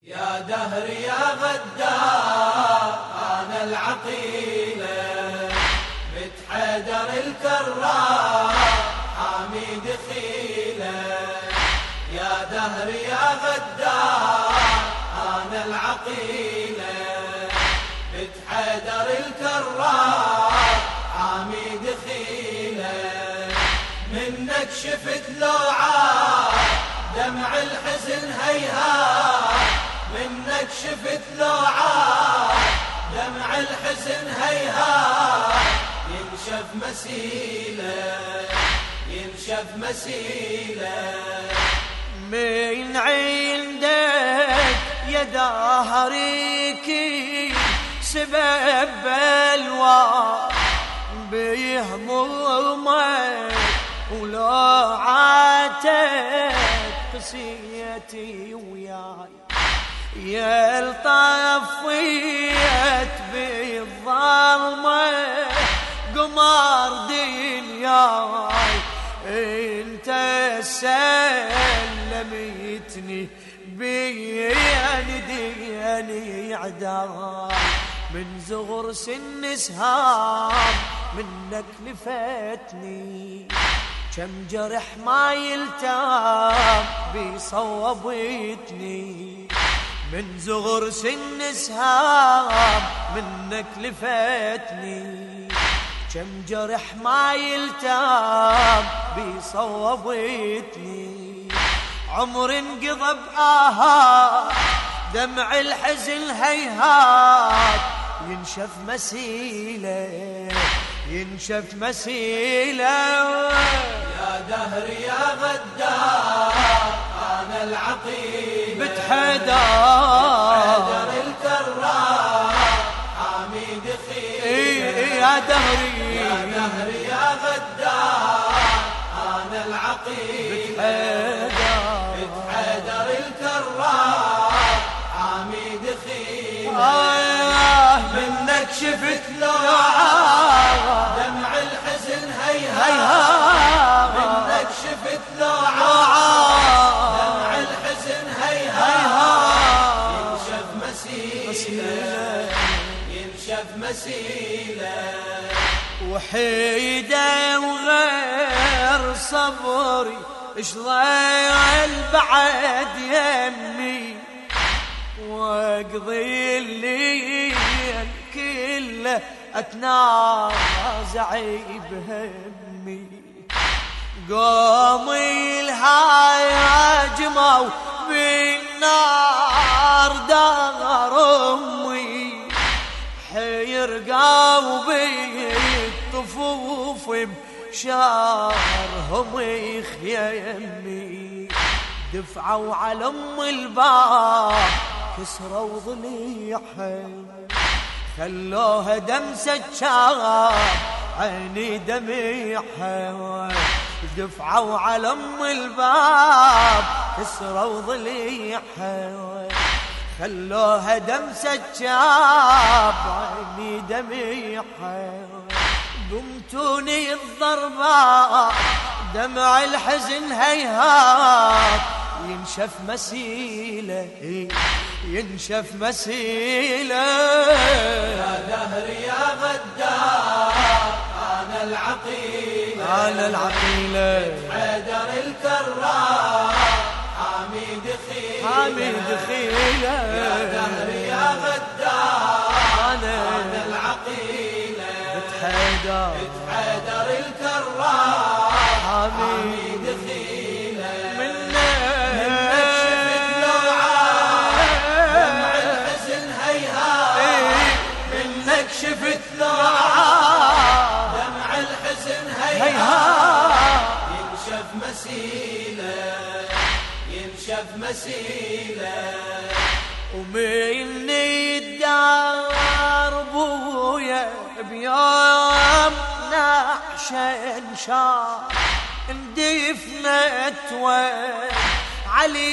يا دهر يا غدار أنا العقيلة بنت حيدر الكرار حامي دخيلة. يا دهر يا غدار أنا العقيلة بنت حيدر الكرار حامي دخيلة. منك شفت لوعات دمع الحزن هيهات، منك شفت لوعات دمع الحزن هيهات. ينشف مسيلة ينشف مسيلة. من عندك يا دهريكي سبب بلوى بهمومك ولوعاتك قسيتي وياي. يا الطفيت بالظلمة قمر دنياي، انت سلمتني بين ديني عداي. من زغر سن سهام منك لفتني، كم جرح ما يلتام بصوبتني. من زغر سن سهام منك لفتني، كم جرح ما يلتام بصوبتني. عمر انقضى بآهات دمع الحزن هيهات. ينشف مسيلة ينشف مسيلة. يا دهر يا غدار أنا العقيلة بنت حيدر الكرار حامي دخيلة. يا دهري يا دهر يا غدار أنا العقيلة بنت حيدر الكرار حامي دخيلة. منك شفت لوعات دمع الحزن هيهات، منك شفت لوعات دمع الحزن هيهات. ينشف مسيلة ينشف مسيلة. وحيدة وغير صبري اشضيع بعد يمي، واقضي الليل كله اتنازع بهمي. قومي الهاجموا بالنار دار امي، حيرقوا بالطفوف بشارهم يخيمي. دفعوا على ام الباب كسروا ضليعها، خلوها دمسة شاب عيني دميعها. دفعوا على ام الباب كسروا ضليعها، خلوها دمسة شاب عيني دميعها. قمتوني الضربات دمع الحزن هيهات. ينشف مسيلة ينشف مسيلة. يا دهر يا غدار أنا العقيلة أنا العقيلة حيدر الكرار حامي دخيلة حامي دخيلة. يا دهر يا غدار أنا العقيلة بنت حيدر الكرار حامي دخيلة. منك شفت لوعات دمع الحزن هيهات، منك شفت لوعات دمع الحزن هيهات. ينشف مسيلة ينشف مسيلة. ومني الدار بويا بيوم نعشن شار اندفنت وعلي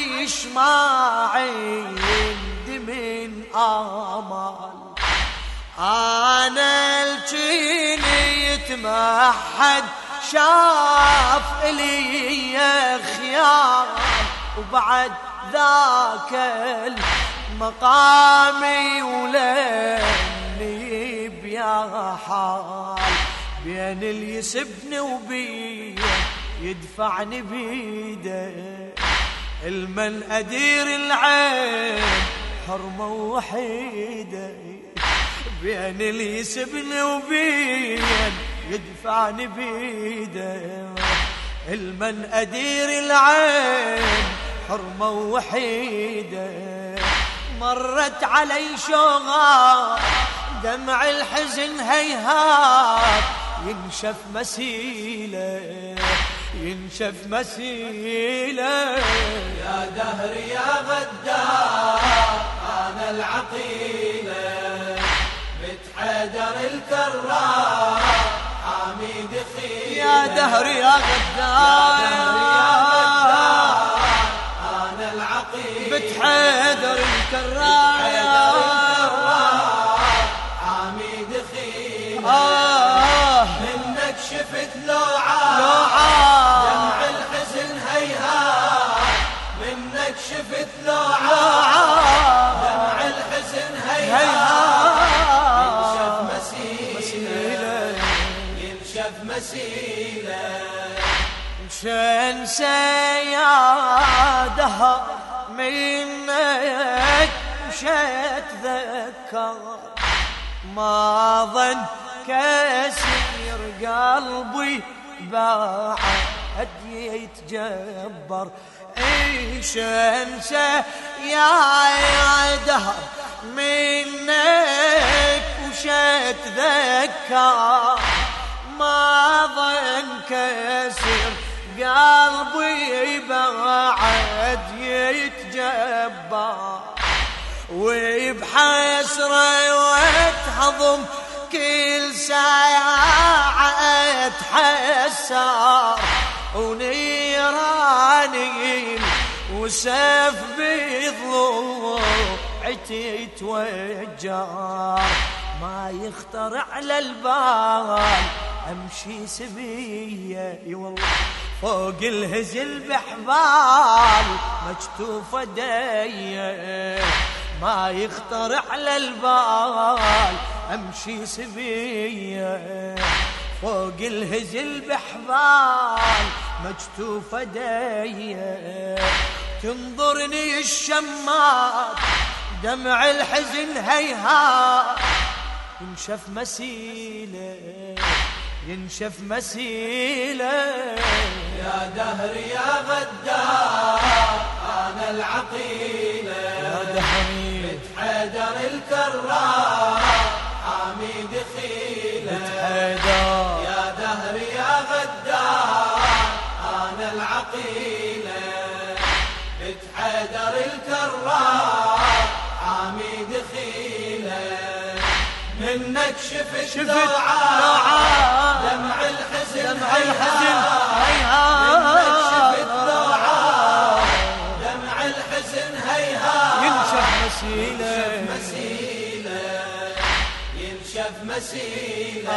شماعي من آمال. أنا الجيني يتمحد شاف إلي خيار، وبعد ذاك مقامي ولاني بيا حال بين اللي يسبني وبين يدفعني بيده المن أدير العين حرمة وحيدة بين اللي يسبني وبين يدفعني بيده المن أدير العين حرمة وحيدة مرت علي شوغات دمع الحزن هيهات ينشف مسيلة ينشف مسيلة يا دهر يا غدار أنا العقيلة بنت حيدر الكرار حميد خيلة يا دهر يا غدار أنا العقيلة بنت حيدر الكرار حميد خيلة منك شفت لوعة دمع الحزن هيهات منك شفت لوعة دمع الحزن هيهات ينشف مسيلة ينشف مسيلة شنسى يا دهر منك وشتذكر ما ظن كسير قلبي بعد يتجبر ايش انسى يا دهر منك وشتذكر ما ظن كسير قلبي بعد يتجبر وبحسرة وتهضم كل ساعة اتحسر ونيراني وسيف بضلوعتي يتوجر ما يخطر على البال امشي سبيه والله فوق الهزل بحبال مكتوفة ديه ما يخطر على البال امشي سبيه فوق الهزل بحبال مكتوفة ديه تنظرني الشمات دمع الحزن هيهات ينشف مسيلة ينشف مسيلة يا دهر يا غدار أنا العقيلة يا دهري بنت حيدر الكرار حميد خيلة بنت حيدر يا دهر يا غدار أنا العقيلة بنت حيدر الكرار حميد خيلة منك شفت لوعة دمع الحزن هيهات منك شفت لوعة دمع الحزن هيهات ينشف مسيلة ينشف مسيلة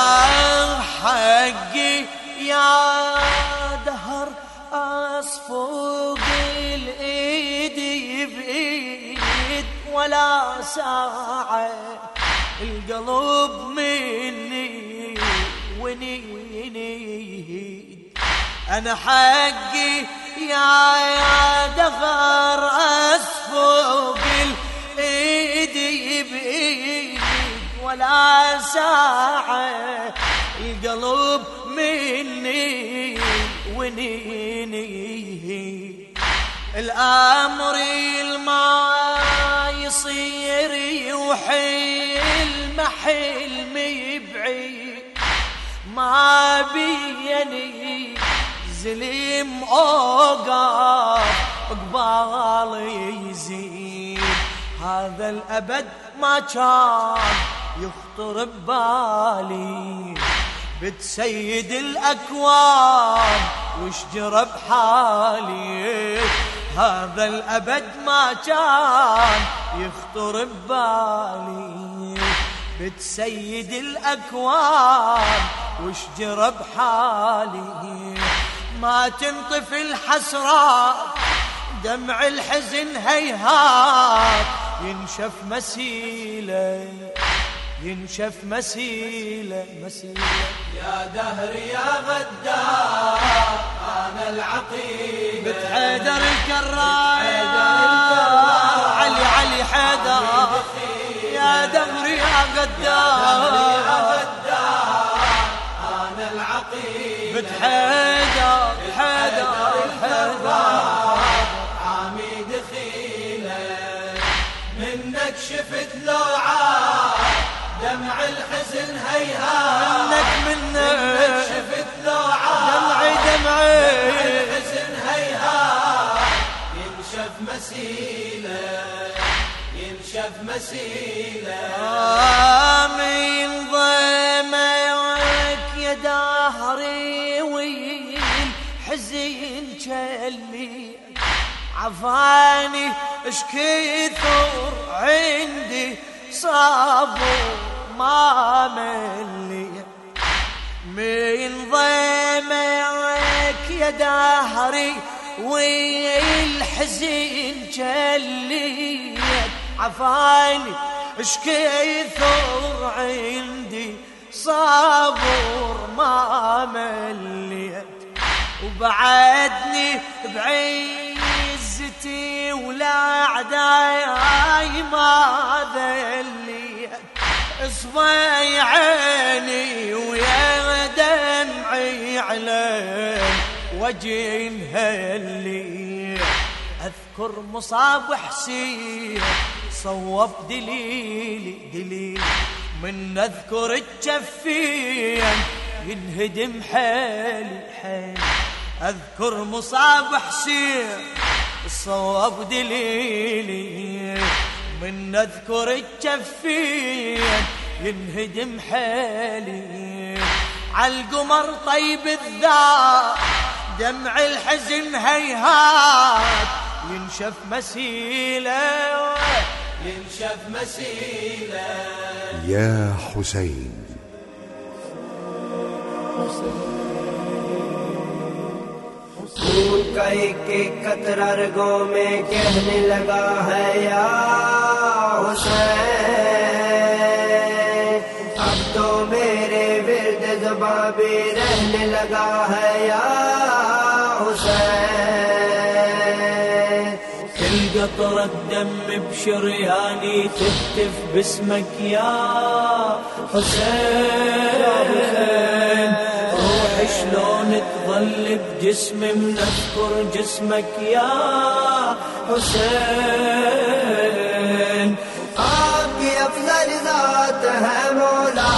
حقي يا دهر أصفوق الإيد بإيد ولا ساعة القلب مني ونيد أنا حقي يا دهر أصفوق الإيد بإيد ولا ساعة القلب مني ونيني الأمر الما يصير يوحيل محلمي بعيد ما بيني زليم أوقف قبالي يزيد هذا الأبد ما كان يخطر ببالي بتسيد الأكوان وش جرى بحالي هذا الأبد ما كان يخطر ببالي بتسيد الأكوان وش جرى بحالي ما تنطفي الحسرات دمع الحزن هيهات ينشف مسيله ينشف مسيله يا دهر يا غدار أنا العقيد بنت حيدر الكرار علي حيدر يا دهر يا غدار أنا العقيد بنت حيدر عميد خيله منك شفت لوعات دمع الحزن هيهات منك شفت لوعات دمعي الحزن هيهات ينشف مسيله من ضمك يا دهري والحزن جلي عفاني اش كثر عندي صابر ما ملي من ضمك يا دهري والحزن جلي عفاني اش كثر عندي صابر ما مليت وبعدني بعزتي ولا عداي ما ذليت اصبعي عيني ويا دمعي على وجهي انهلي اذكر مصاب حسين صوب دليلي من اذكر الجفين ينهدم حالي اذكر مصاب حسين صوب دليلي من اذكر الجفين ينهدم حالي عالقمر طيب الذات دمع الحزن هيهات ينشف مسيله يا حسين कई के कतरारगों में कहने लगा है या हुसैन अब तो मेरे विर्द ज़बां भी रहने लगा है या हुसैन القطر الدم بشرياني تهتف باسمك يا حسين روحي شلون تظل بجسمي منذكر جسمك يا حسين आपकी अफजल ज़ात है मौला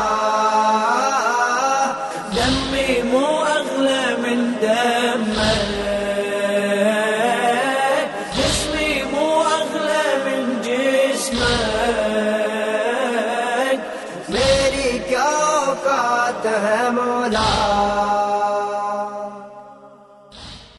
دمي مو أغلى من دمك جسمي مو أغلى من جسمك मेरी क्या औकात है मौला